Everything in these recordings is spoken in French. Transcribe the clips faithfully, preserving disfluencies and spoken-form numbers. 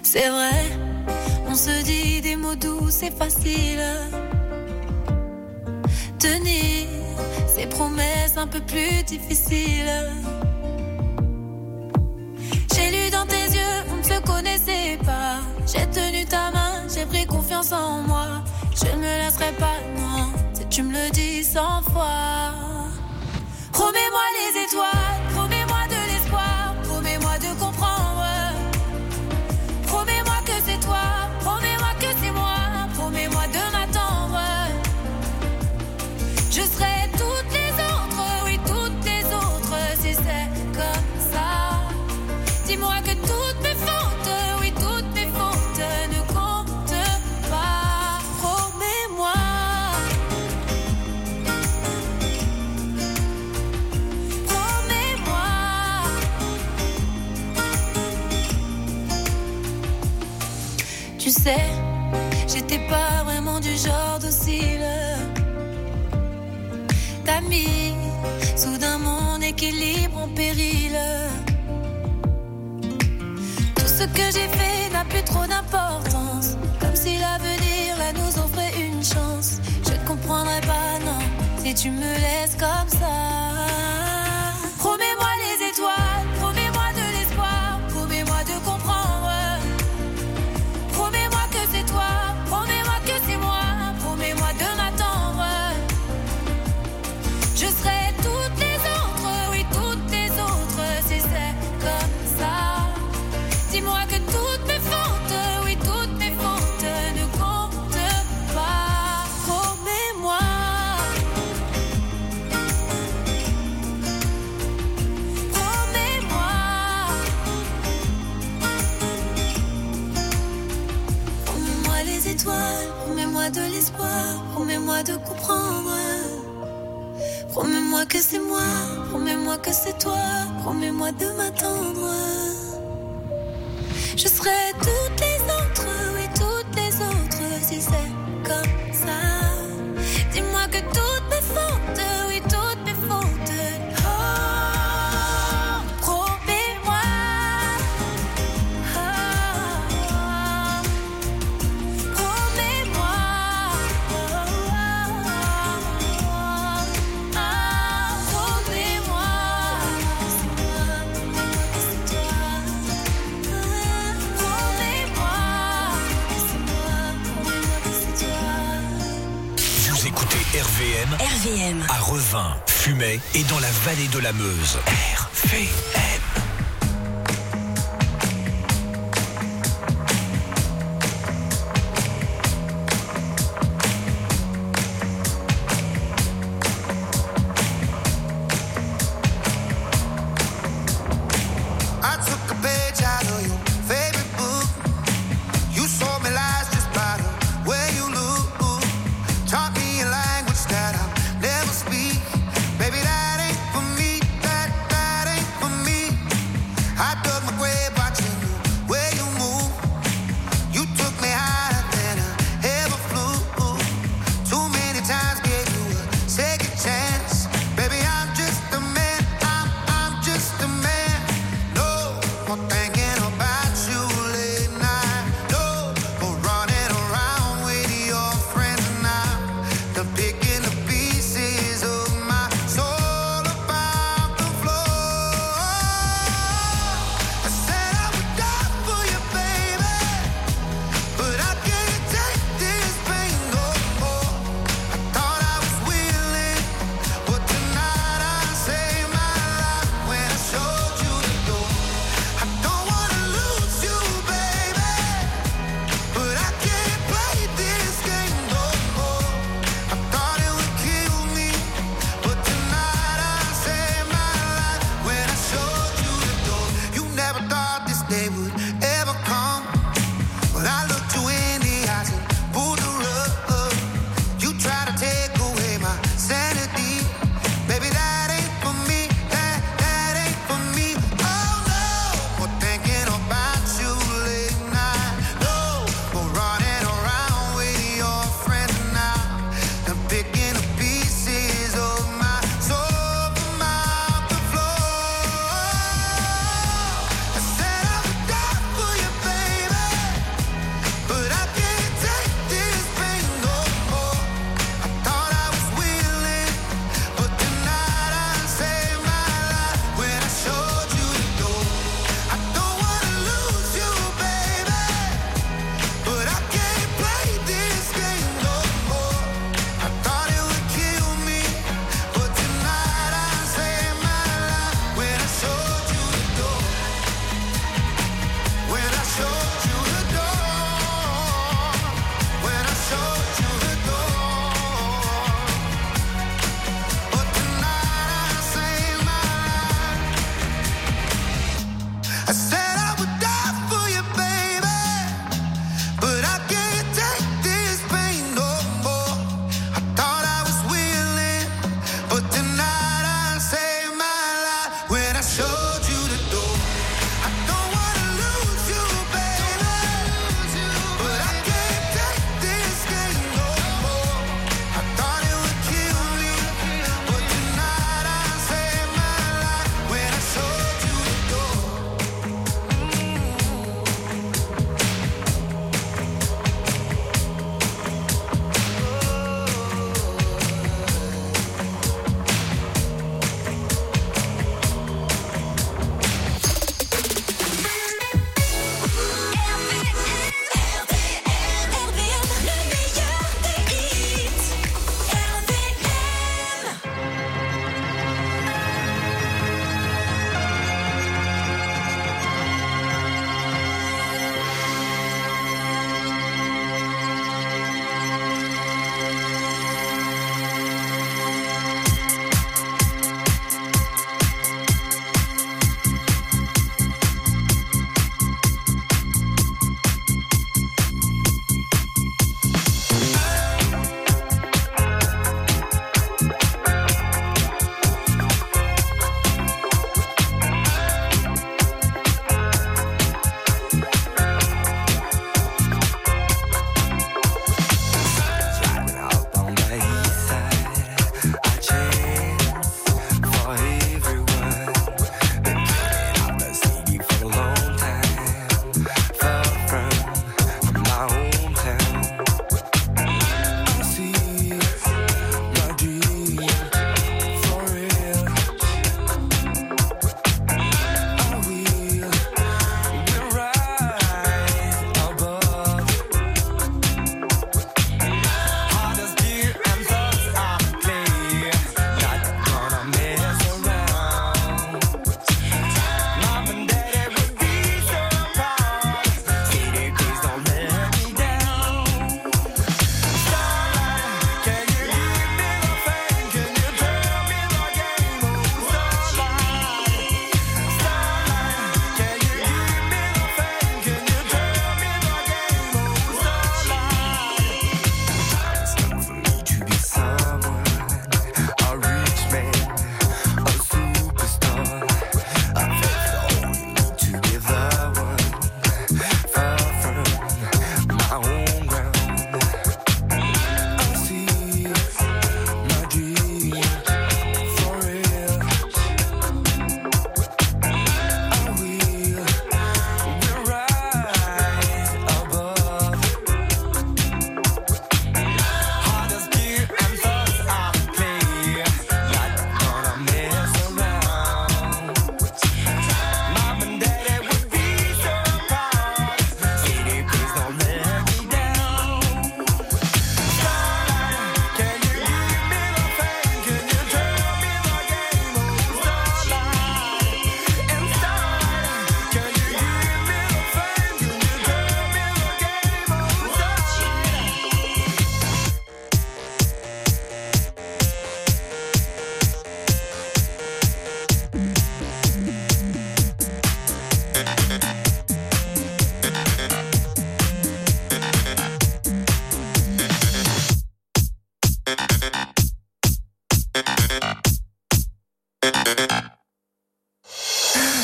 C'est vrai, on se dit des mots doux, c'est facile. Tenir ces promesses un peu plus difficiles. J'ai lu dans tes yeux, on ne se connaissait pas. J'ai tenu ta main, j'ai pris confiance en moi. Je ne me laisserai pas, non, si tu me le dis cent fois. Promets-moi les étoiles, promets-moi de l'espoir, promets-moi de comprendre. Promets-moi que c'est toi, promets-moi que c'est moi, promets-moi de m'attendre. Je serai toutes les autres, oui toutes les autres, si c'est comme ça. Dis-moi que toutes mes fautes, oui toutes mes fautes ne comptent pas. Promets-moi. Promets-moi. Tu sais, j'étais pas vraiment du genre docile. T'as mis soudain mon équilibre en péril. Tout ce que j'ai fait n'a plus trop d'importance. Comme si l'avenir là nous offrait une chance. Je ne comprendrai pas, non, si tu me laisses comme ça. Promets-moi les étoiles, promets-moi de l'espoir, promets-moi de comprendre. Promets-moi que c'est toi, promets-moi que c'est moi, promets-moi de m'attendre. Je serai toutes les autres, oui toutes les autres, si c'est comme ça. Dis-moi que toutes mes fautes, oui toutes mes fautes ne comptent pas. Promets-moi. Promets-moi. Promets-moi les étoiles, promets-moi de l'espoir, promets-moi de comprendre. Promets-moi que c'est moi, promets-moi que c'est toi, promets-moi de m'attendre. Je serai toutes les autres, oui toutes les autres, si c'est comme ça. Dis-moi que toutes mes fautes, oui toutes mes fautes. Oh, promets-moi. Oh, promets-moi. Oh, promets-moi. C'est moi, c'est toi. Vous écoutez R V M, R V M à Revin, Fumay et dans la vallée de la Meuse. R V M. I took a page out of your favorite book. You sold me lies just by the way you look. Taught me a language that I'll never speak. Baby, that ain't for me. That, that ain't for me.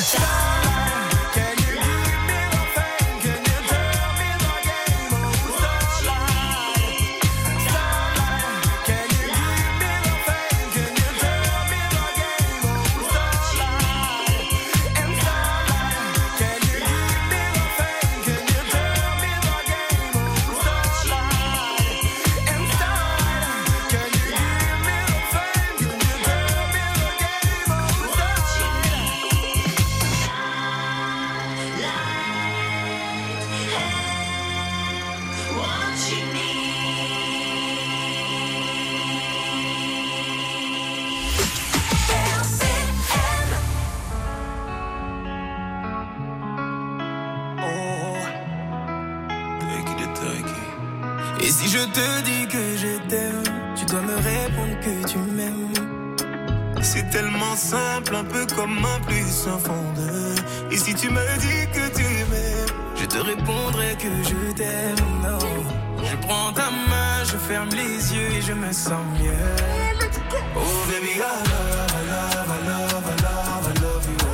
Et si je te dis que je t'aime, tu dois me répondre que tu m'aimes. C'est tellement simple, un peu comme un plus un fond de. Et si tu me dis que tu m'aimes, je te répondrai que je t'aime. Non, je prends ta main, je ferme les yeux et je me sens mieux. Oh baby, I love, I love, I love, I love, I love you.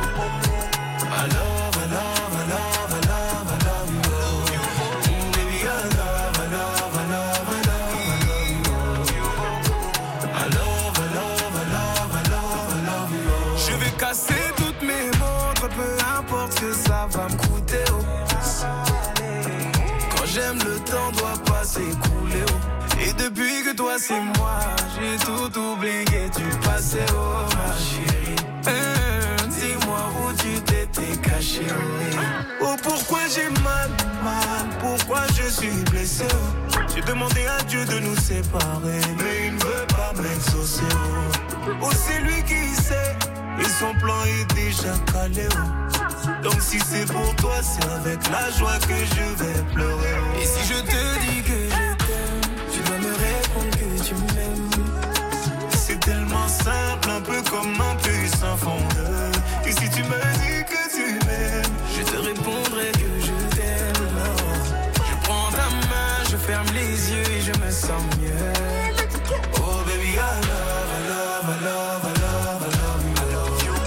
I love, I love, I love, I love, I love you. Mm, baby, I love, I love, I love, I love, I love you. I love, I love, I love, I love, I love you. Je vais casser toutes mes montres, peu importe ce que ça va me coûter. Oh. Quand j'aime, le temps doit pas s'écouler. Oh. Et depuis que toi c'est moi, j'ai tout oublié du passé. Oh ma chérie, euh, dis-moi où tu t'étais caché. Oh pourquoi j'ai mal, mal, pourquoi je suis blessé. Oh. J'ai demandé à Dieu de nous séparer, mais il ne veut pas m'exaucer. Oh, oh c'est lui qui sait, et son plan est déjà calé. Oh. Donc si c'est pour toi, c'est avec la joie que je vais pleurer. Oh. Et si je te dis que je t'aime, tu dois me répondre que tu m'aimes. C'est tellement simple, un peu comme un puissant fondeur. Et si tu me dis que tu m'aimes, je te répondrai que je t'aime. Je prends ta main, je ferme les yeux et je me sens mieux. Oh baby, I love, I love, I love, I love, I love you. I love you.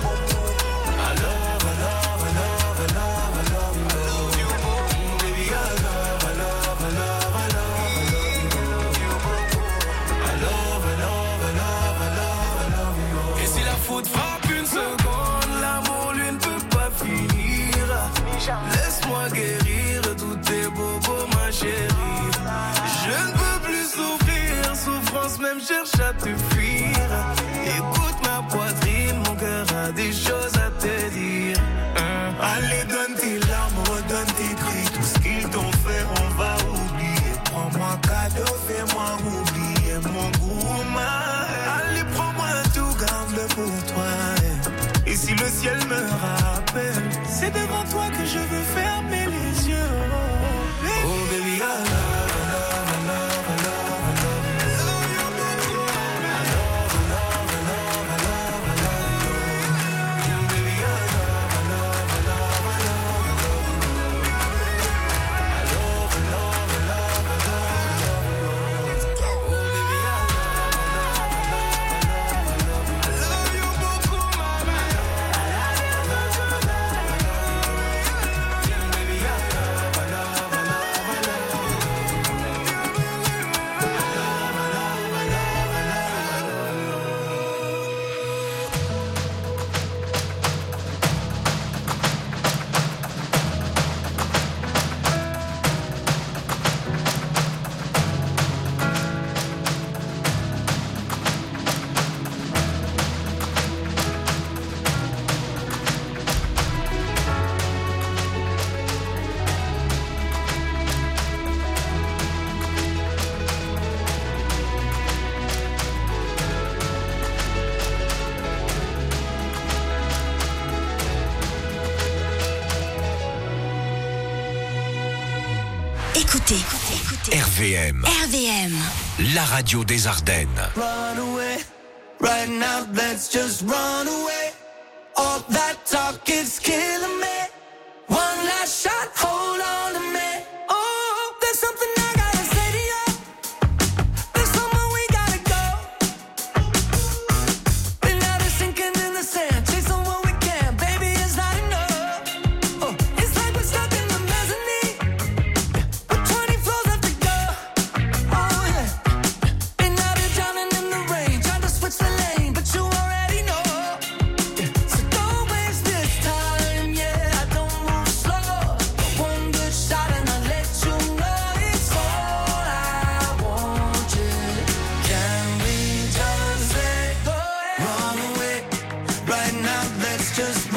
I love, I love, I love, I love, I love you. I love you. Mm, baby, I love, I love, I love, I love, I love you. I love, I love, I love, I love, I love you. Et si la faute frappe une seconde, l'amour lui ne peut pas finir. Laisse-moi guérir tous tes bobos, ma chérie. Je ne peux plus souffrir, souffrance même cherche à te fuir. Écoute ma poitrine, mon cœur a des choses à te dire. Hein? Allez, donne tes larmes, redonne tes cris. Tout ce qu'ils t'ont fait, on va oublier. Prends-moi cadeau, fais-moi oublier mon gourmand. Allez, prends-moi tout, garde-le pour toi. Et si le ciel me rappelle, c'est devant toi que je veux fermer les yeux. Oh, baby, oh, baby I love, I love, I love, I love, I love you. I love you, baby. I love, I love, I love, I love, I love you. Baby, I love, I love, I love, I love, I love you. I love, I love, I love, I love, I love you. Oh, baby, I love, I love, I love, I love, I love you. I love you beaucoup, mama. Écoutez, écoutez, R V M. R V M, la radio des Ardennes. Run away, right now let's just run away. All that talk is killing me. One last shot, hold on to me. Oh, there's something I gotta say to you. There's somewhere we gotta go. We're not sinking in the sand, chasing what we can. Baby, it's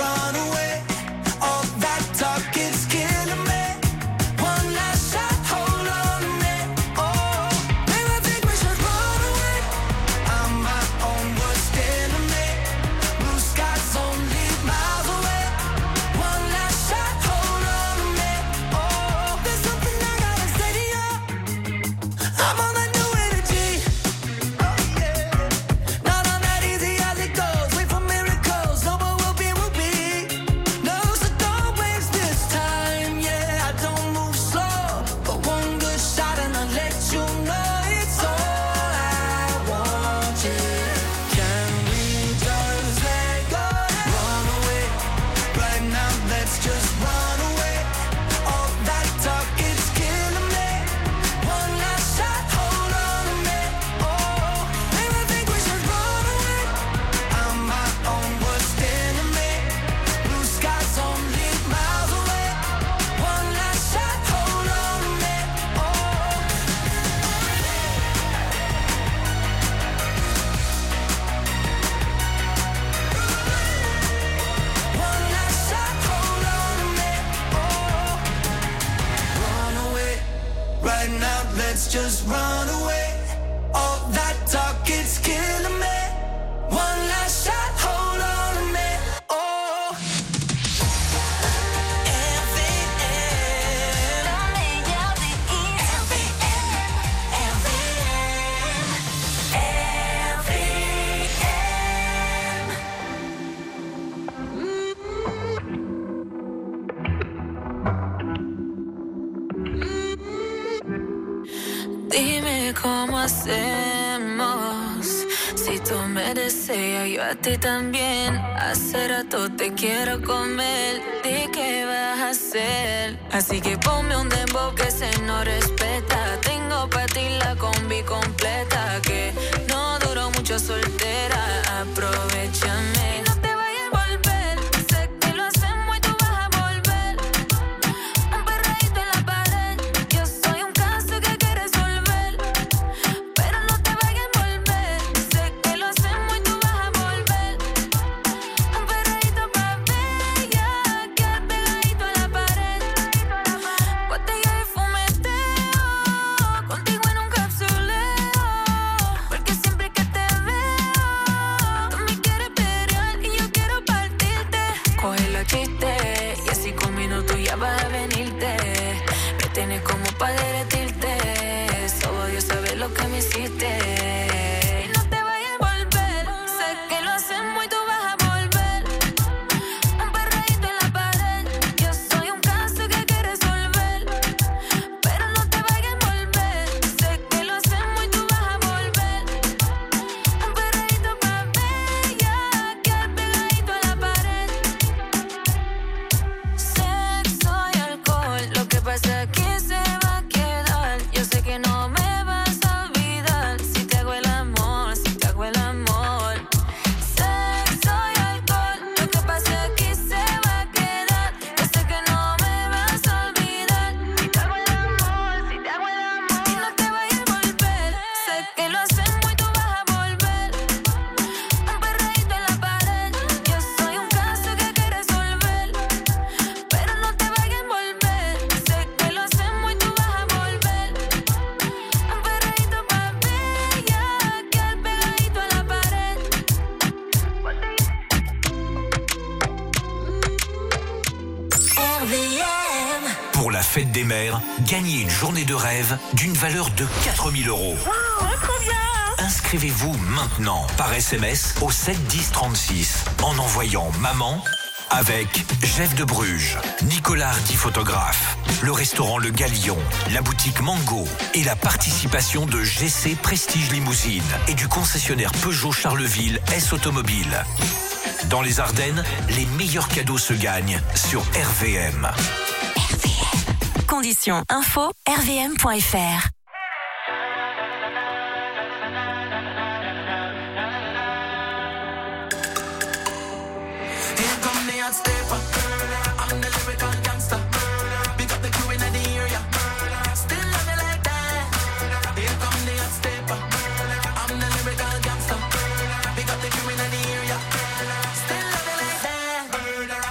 run away. All that talk, it's killing me. One last shot, hold on a minute. Oh, maybe I think we should run away. I'm my own worst enemy. Blue skies only miles away. One last shot, hold on a minute. Oh, there's something I gotta say to you. I'm on that new energy. Oh yeah. Not on that easy as it goes. Wait for miracles. No, but we'll be, we'll be. No, so don't waste this time. Yeah, I don't move slow, but one good shot and I'll let you know it's all I want. Yeah. Can we just let go? Run away. Right now, let's just run away. All that talk, it's killing me. One last shot, hold on a minute. Oh, maybe I think we should run away. I'm my own worst enemy. Blue skies only miles away. One last shot, hold on a minute. Oh, one last shot, hold on a minute. Oh, run away. Right now, let's just run away. All that talk, it's killing me. One last shot, hold on a minute. Oh, R V M. Dime cómo hacemos. Si tú me deseas, yo a ti también. Hace rato te quiero comer. Di qué vas a hacer. Así que ponme un dembow que se no respeta. Tengo pa' ti la combi completa. Que no duró mucho soltera. Aprovechame. No te vayas a volver. Sé que lo hacemos y tú vas a volver. Un perreíto en la pared. Yo soy un caso que hay que resolver. Pero no te vayas a volver. Sé que lo hacemos y tú vas a volver. Un perreíto pa' bella. Quedar pegadito a la pared. Botella de fumeteo. Contigo en un capsuleo. Porque siempre que te veo, tú me quieres pelear y yo quiero partirte. Coge los chistes y así con minutos ya vas a venirte. Me tienes como pa' derretirte. Solo Dios sabe lo que me hiciste. Y no te vayas a volver. Sé que lo hacemos y tú vas a volver. Un perreíto en la pared. Yo soy un caso que hay que resolver. Pero no te vayas a volver. Sé que lo hacemos y tú vas a volver. Un perreíto pa' bella. Quedar pegadito a la pared. Sexo y alcohol. Lo que pasa aquí se va a quedar. Yo sé que no me vas a olvidar. Si te hago el amor, si te hago el amor. Sexo y alcohol. Lo que pasa aquí se va a quedar. Yo sé que no me vas a olvidar. Si te hago el amor, si te hago el amor. Y no te vayas a volver. Sé que lo hacemos y tú vas a volver. Un perreíto en la pared. Yo soy un caso que hay que resolver. Pero no te vayas a volver. Sé que lo hacemos y tú vas a volver. Un perreíto pa' bella. Quedar pegadito a la pared. R V M. Pour la fête des mères, gagnez une journée de rêve d'une valeur de quatre mille euros. Inscrivez-vous maintenant par S M S au sept dix trente-six en envoyant maman avec Jeff de Bruges, Nicolas Hardy photographe, le restaurant Le Galion, la boutique Mango et la participation de G C Prestige Limousine et du concessionnaire Peugeot Charleville S Automobile. Dans les Ardennes, les meilleurs cadeaux se gagnent sur R V M. Conditions info r v m point f r. Here come the hot stepper. I'm the lyrical gangster. Pick up the crew in the area. Still love me like that. Here come the hot stepper. I'm the lyrical gangster. Pick up the crew in the area. Still love me like that.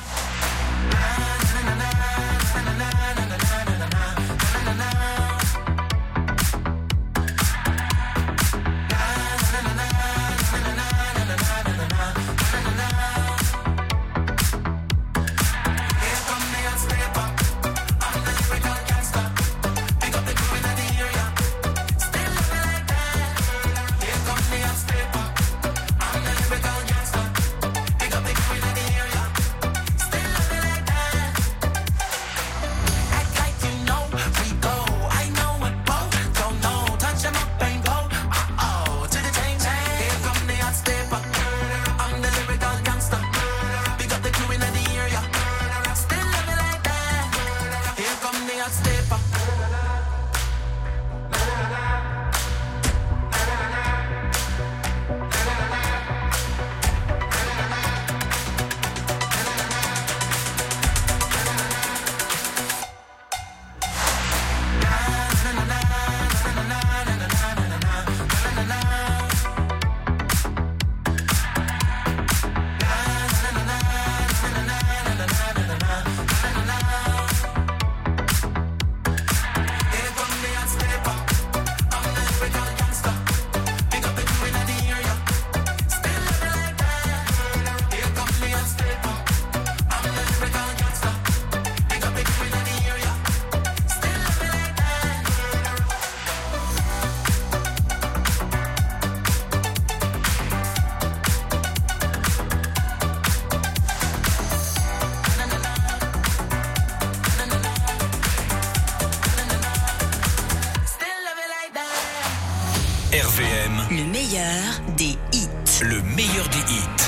Le meilleur des hits. Le meilleur des hits.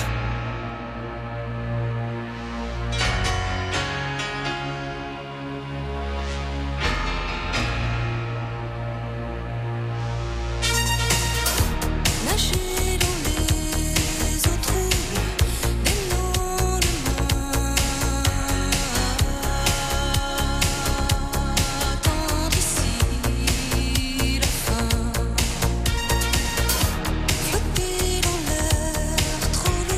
Trop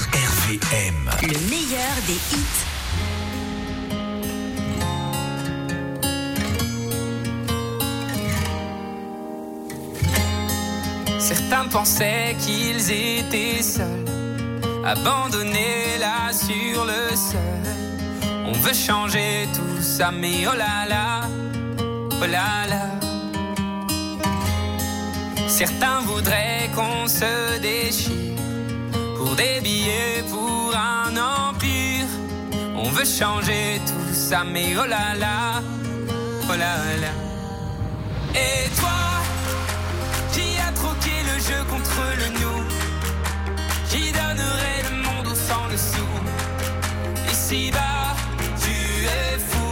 R V M. Le meilleur des hits. Certains pensaient qu'ils étaient seuls, abandonnés là sur le sol. On veut changer tout ça, mais oh là là, oh là là. Certains voudraient qu'on se déchire pour des billets, pour un empire. On veut changer tout ça, mais oh là là, oh là là. Et toi, qui a troqué le jeu contre le nous, qui donnerait le monde au sang le sou. Ici-bas, tu es fou.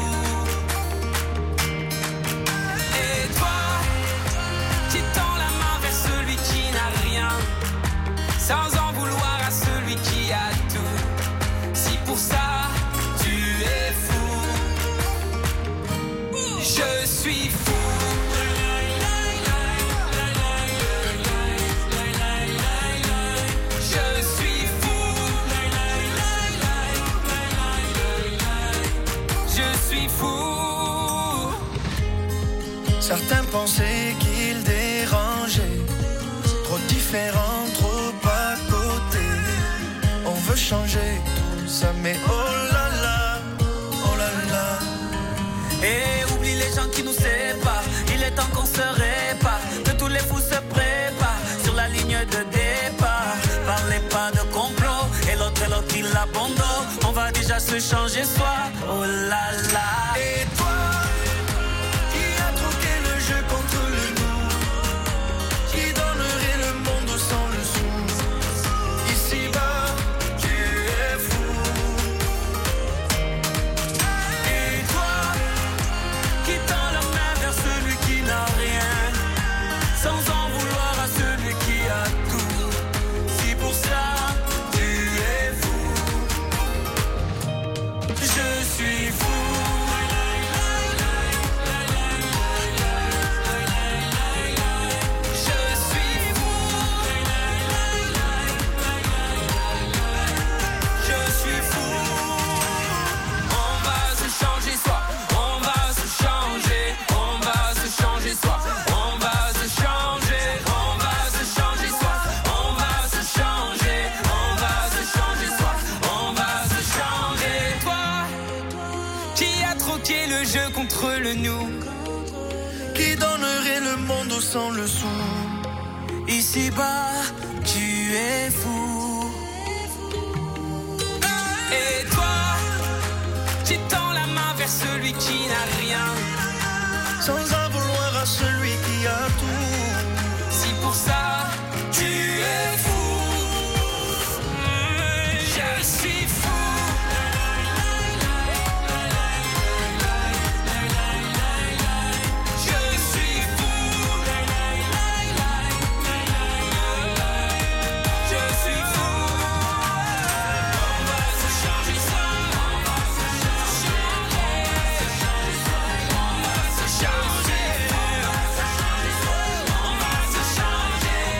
Et toi, qui tend la main vers celui qui n'a rien, sans en vouloir à celui qui a tout. Si pour ça, tu es fou, je suis fou. Certains pensaient qu'ils dérangeaient, trop différents, trop à côté. On veut changer tout ça, mais oh là là, oh là là. Et oublie les gens qui nous séparent, il est temps qu'on se répare, que tous les fous se préparent sur la ligne de départ. Parlez pas de complot, et l'autre et l'autre il abandonne. On va déjà se changer soi, oh là là. Et toi, contre le nous, qui donnerait le monde sans le sou. Ici-bas, tu es fou. Et toi, qui tend la main vers celui qui n'a rien, sans en vouloir à celui qui a tout. Si pour ça, tu es fou, je suis fou. Contre le nous, qui donnerait le monde sans le sou. Ici-bas, tu es fou. Et toi, qui tends la main vers celui qui n'a rien, sans en vouloir à celui qui a tout. Si pour ça, tu es fou, je suis fou. Changer.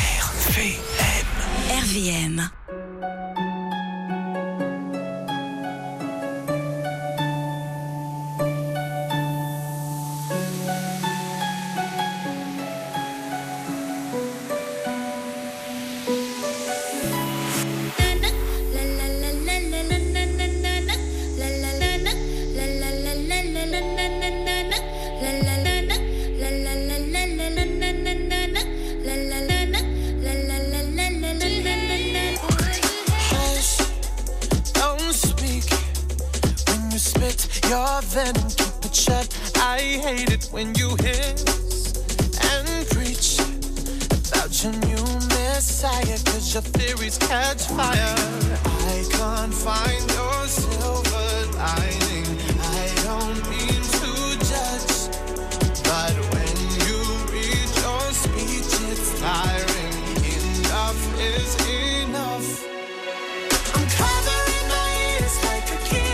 R V M. R V M. Your venom, keep it shut. I hate it when you hiss and preach about your new messiah, cause your theories catch fire. I can't find your silver lining. I don't mean to judge, but when you read your speech, it's tiring. Enough is enough. I'm covering my ears like a kid.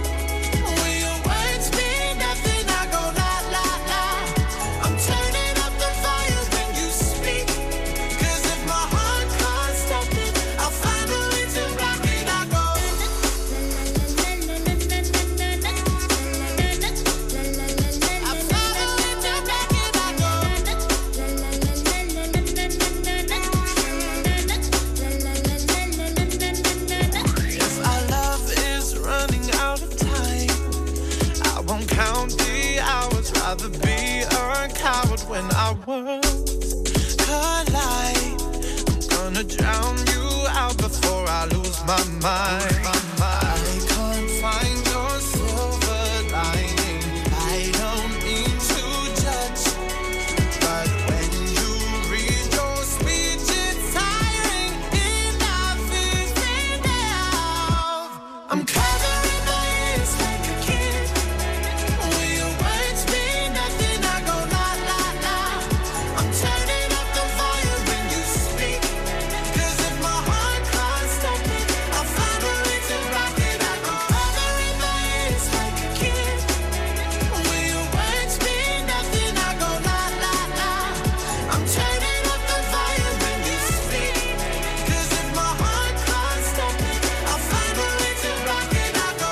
Rather be a coward when our worlds collide. I'm gonna drown you out before I lose my mind. I can't find your silver lining. I don't mean to judge, but when you read your speech, it's tiring. Enough is enough. I'm covering my ears like a kid. Will your words be nothing? I go la la la. I'm turning up the volume when you speak. Cause if my heart can't stop it, I'll find a way to rock it. I go covering my ears like a kid. Will your words be nothing? I go la la la. I'm turning up the volume when you speak. Cause if my heart can't stop it, I'll find a way to rock it. I go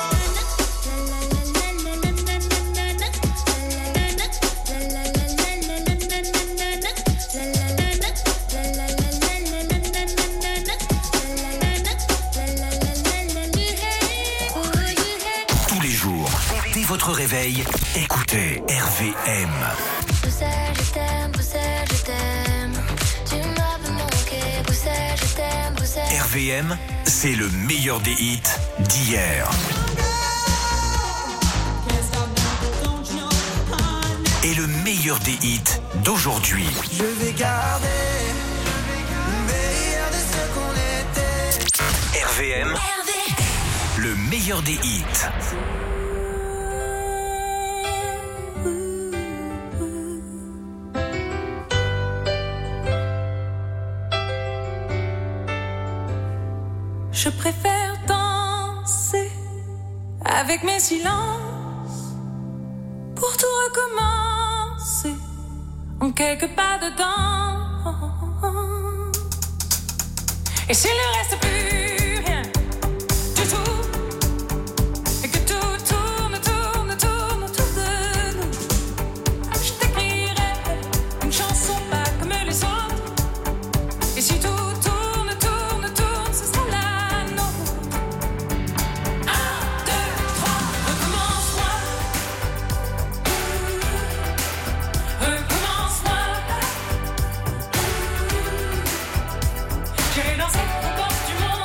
Tous les jours, dès votre réveil, écoutez R V M. Poussel, je t'aime, Poussel, je t'aime. Tu m'as manqué, Poussel, je t'aime, Poussel. R V M, c'est le meilleur des hits d'hier. Et le meilleur des hits d'aujourd'hui. Je vais garder le meilleur de ce qu'on était. R V M, le meilleur des hits. Je préfère danser avec mes silences pour tout recommencer en quelques pas dedans. Et s'il ne reste plus rien du tout, et que tout tourne, tourne, tourne autour de nous, je t'écrirai une chanson pas comme les autres. Et si tout tourne, tourne, tourne, ce sera la nôtre. Un, deux, trois, recommence-moi. Recommence-moi. J'irai danser aux portes du monde.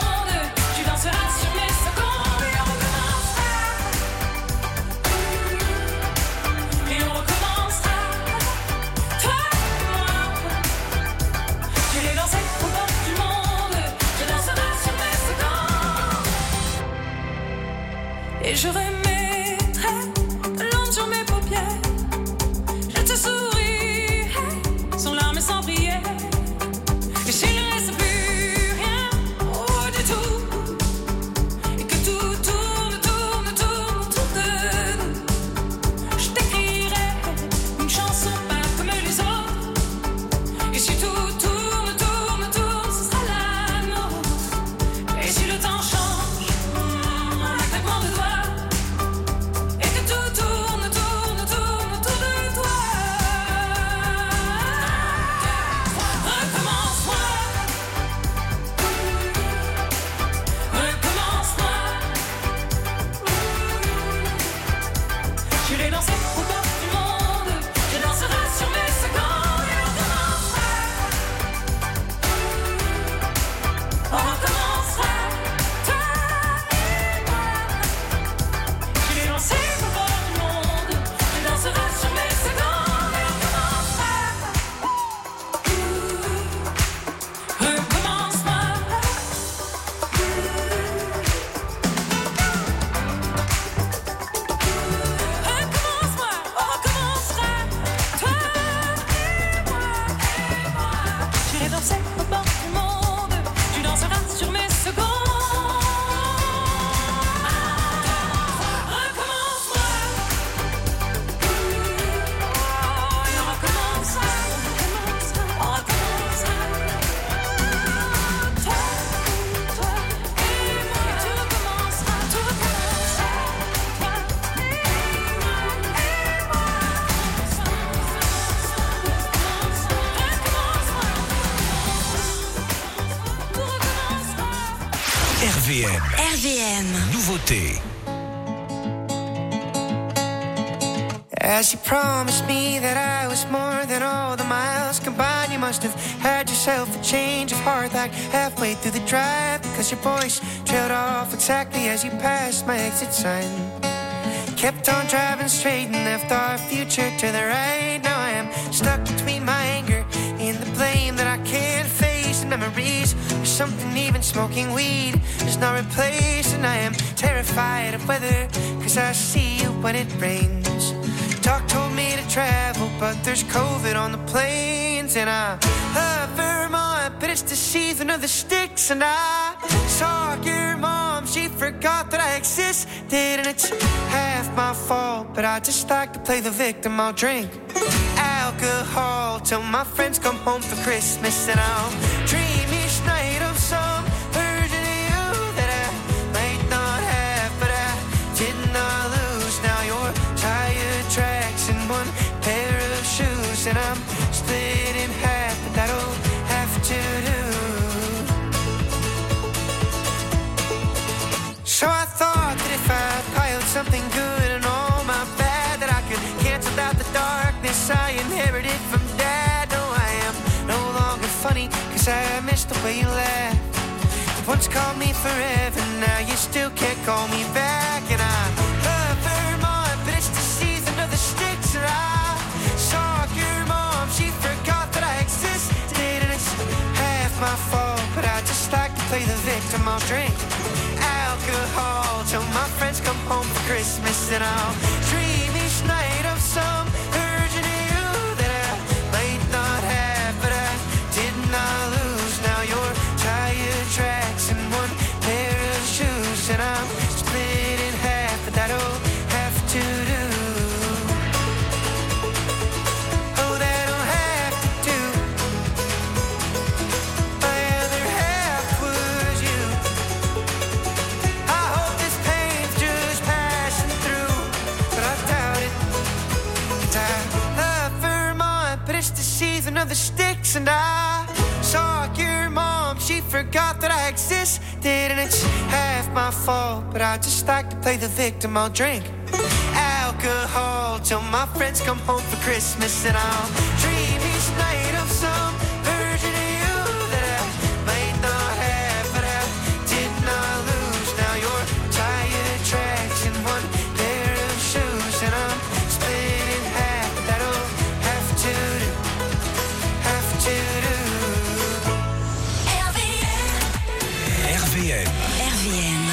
R V M. R V M. Nouveauté. As you promised me that I was more than all the miles combined, you must have had yourself a change of heart like halfway through the drive, because your voice trailed off exactly as you passed my exit sign. Kept on driving straight and left our future to the right. Now I am stuck between my anger and the blame that I can't face, and memories or something even smoking weed does not replace. And I am terrified of weather, cause I see you when it rains. Doc told me to travel, but there's COVID on the planes. And I love Vermont, but it's the season of the sticks. And I saw your mom, she forgot that I existed. And it's half my fault, but I just like to play the victim. I'll drink alcohol till my friends come home for Christmas. And I'll dream each night of some version of you that I might not have, but I did not lose. Now you're tired tracks and one pair of shoes, and I'm split in half, but that'll have to do. So I thought that if I piled something good and all my bad, that I could cancel out the darkness I inherited from Dad. No, I am no longer funny, cause I miss the way you laugh. You once called me forever, now you still can't call me back. And I love Vermont, but it's the season of the sticks. And I saw your mom, she forgot that I existed. And it's half my fault, but I just like to play the victim. I'll drink alcohol till my friends come home for Christmas. And I'll dream each night of some version of you that I might not have, but I did not lose. Now you're tired tracks and one pair of shoes, and I'm split in half, but that'll have to do. Oh, that'll have to do. My other half was you. I hope this pain's just passing through, but I doubt it. And I love Vermont, but it's the season of the sticks. And I saw your mom, she forgot that I existed. And it's half my fault, but I just like to play the victim. I'll drink alcohol till my friends come home for Christmas. And I'll dream each night of some version of you that I might not have, but I did not lose. Now you're tired tracks and one pair of shoes, and I'm split in half, but that'll have to do, have to do. R V M. R V M. R V M.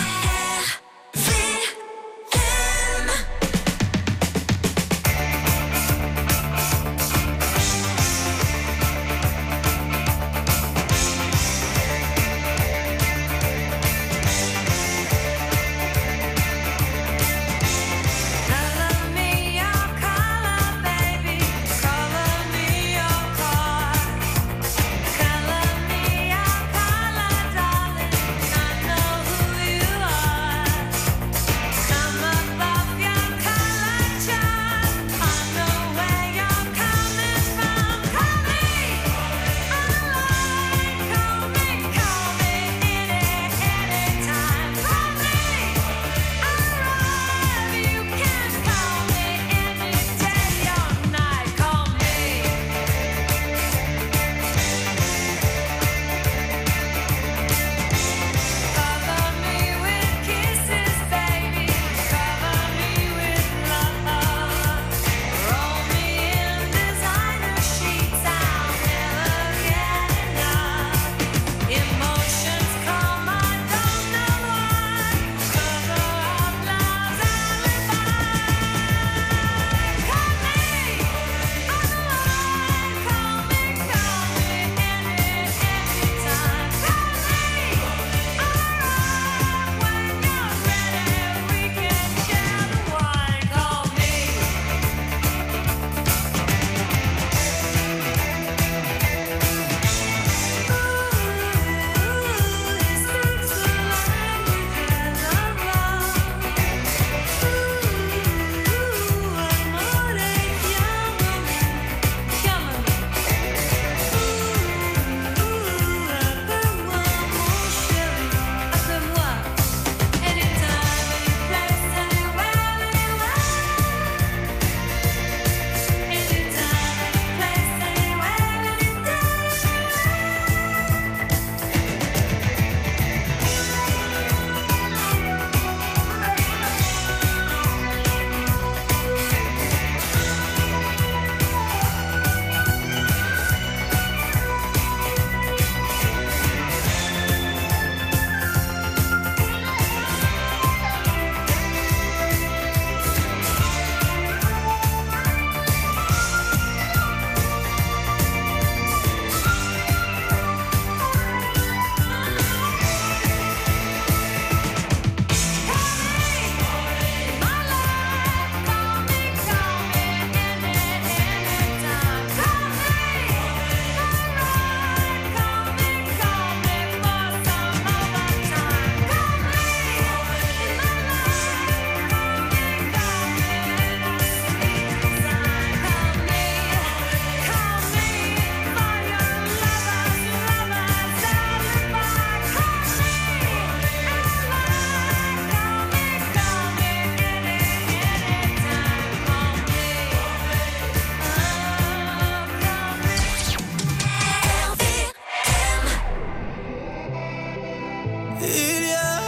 Il y a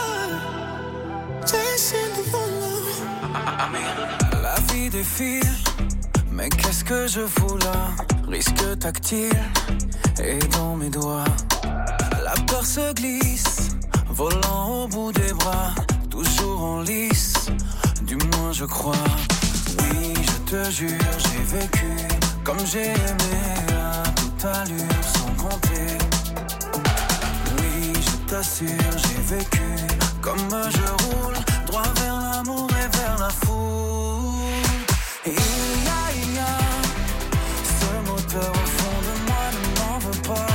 la vie défile, mais qu'est-ce que je fous là? Risque tactile et dans mes doigts. La peur se glisse, volant au bout des bras, toujours en lice, du moins je crois. Oui, je te jure, j'ai vécu comme j'ai aimé à toute allure, sans compter. Oui, je t'assure, j'ai vécu comme je roule, droit vers l'amour et vers la foule. Et il y a, il y a ce moteur au fond de moi, ne m'en veux pas.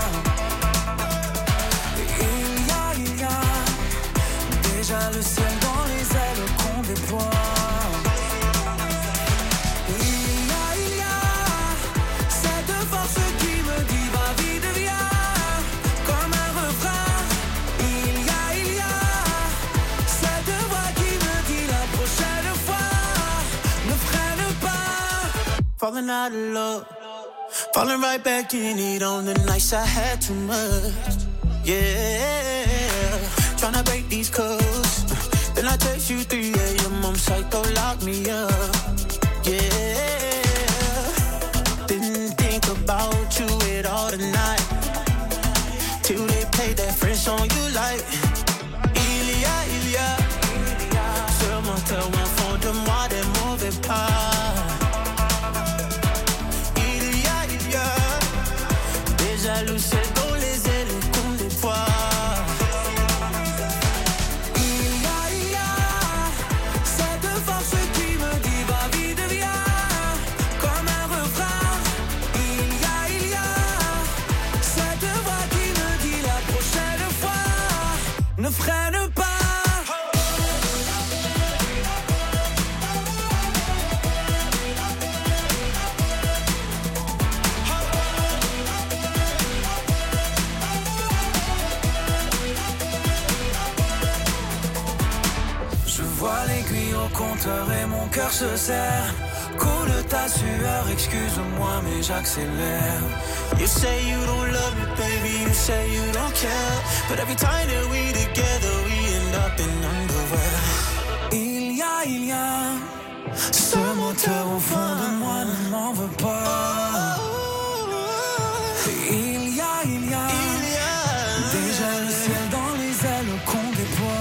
Et il y a, il y a déjà le ciel dans les ailes qu'on déploie. Falling out of love, falling right back in it on the nights I had too much. Yeah, tryna break these codes. Then I text you three a.m. I'm psycho, lock me up. Yeah, didn't think about you at all tonight, till they played that French song you like. Il y a, il y a ce moteur au fond de moi, des mauvais pas. Le ciel dans les ailes qu'on déploie. Il y a, il y a cette force qui me dit va vite, viens, comme un refrain. Il y a, il y a cette voix qui me dit la prochaine fois ne freine pas. Compteur et mon cœur se serre. Coule ta sueur, excuse-moi mais j'accélère. You say you don't love me, baby, you say you don't care, but every time that we together, we end up in underwear. Il y a, il y a ce moteur au fond de moi, ne m'en veux pas. Il y a, il y a déjà le ciel dans les ailes qu'on déploie.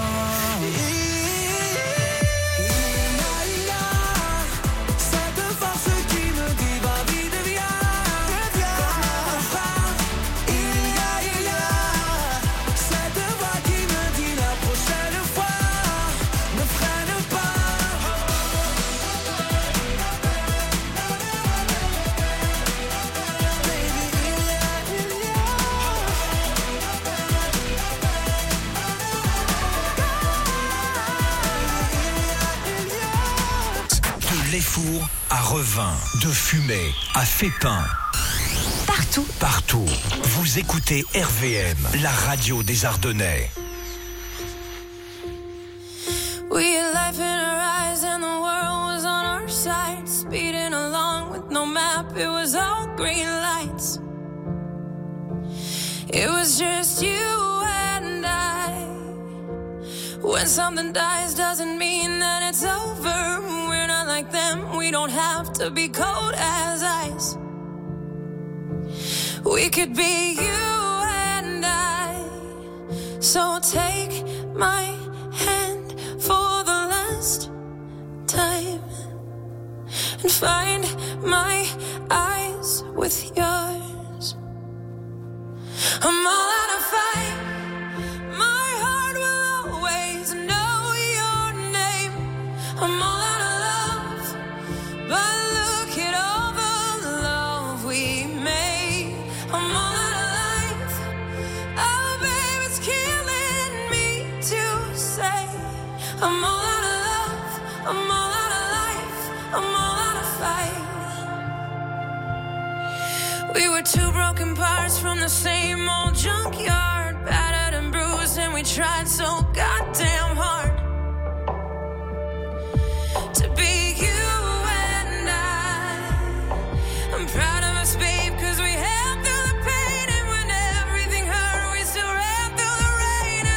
Les fours à Revin, de Fumay à Fépin. Partout. Partout. Vous écoutez R V M, la radio des Ardennais. We had life in our eyes and the world was on our side. Speeding along with no map, it was all green lights. It was just you and I. When something dies doesn't mean that it's over. We're not like them, we don't have to be cold as ice. We could be you and I. So take my hand for the last time and find my eyes with yours. I'm all out of fight. My heart will always know your name. I'm all out of love, but look at all the love we made. I'm all out of life. Oh, babe, it's killing me to say. I'm all out of love. I'm all out of life. I'm all out of fight. We were two broken parts from the same old junkyard, battered and bruised, and we tried so goddamn hard to be you and I. I'm proud of us, babe, cause we held through the pain, and when everything hurt, we still ran through the rain.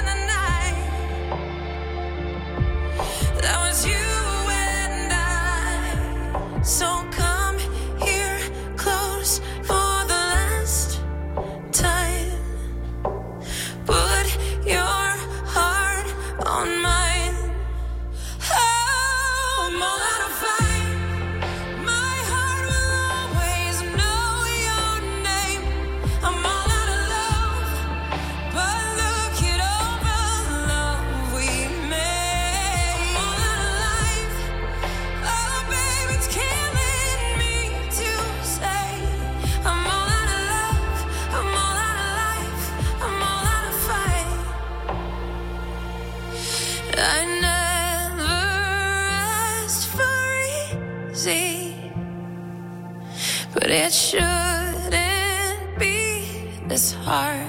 but it shouldn't be this hard.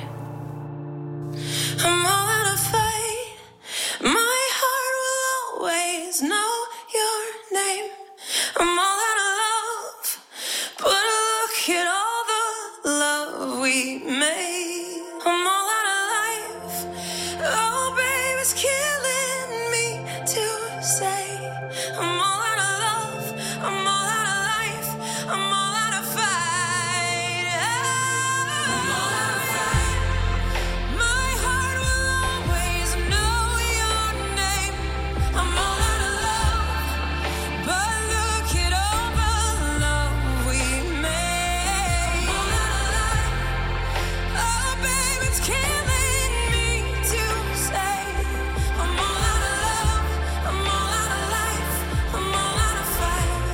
I'm all out of fight. My heart will always know your name. I'm all out of love, but look at all the love we made. I'm all out of life. Oh, baby, it's killing me to say. I'm all out of love. I'm all out of life. I'm all out of fight. I'm all out of fight. My heart will always know your name. I'm all out of love, but look at all the love we made. I'm all out of life. Oh, baby, it's killing me to say. I'm all out of love. I'm all out of life. I'm all out of fight.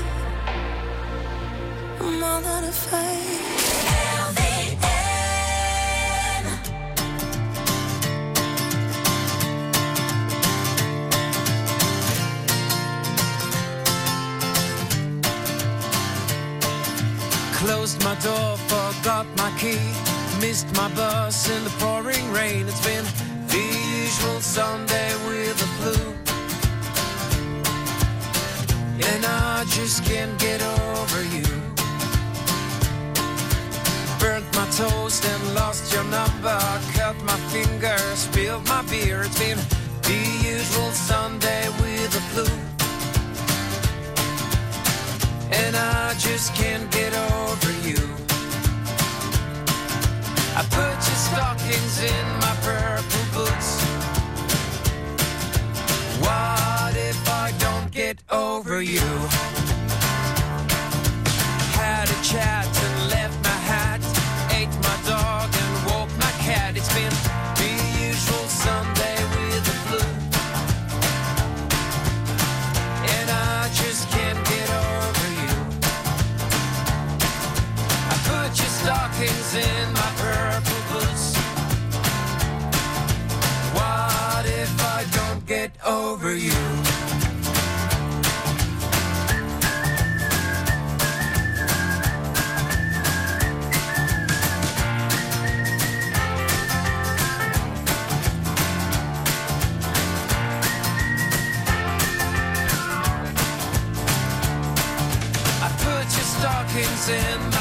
I'm all out of fight. L V N. Closed my door, forgot my key. Missed my bus in the pouring rain. It's been the usual Sunday with the flu, and I just can't get over you. Burnt my toast and lost your number. Cut my finger, spilled my beer. It's been the usual Sunday with the flu, and I just can't get over you. I put your stockings in my purple boots. What if I don't get over you? Had a chat and left my hat. Ate my dog and woke my cat. It's been the usual Sunday with the flu, and I just can't get over you. I put your stockings in my purple boots. What if I don't get over you? I put your stockings in my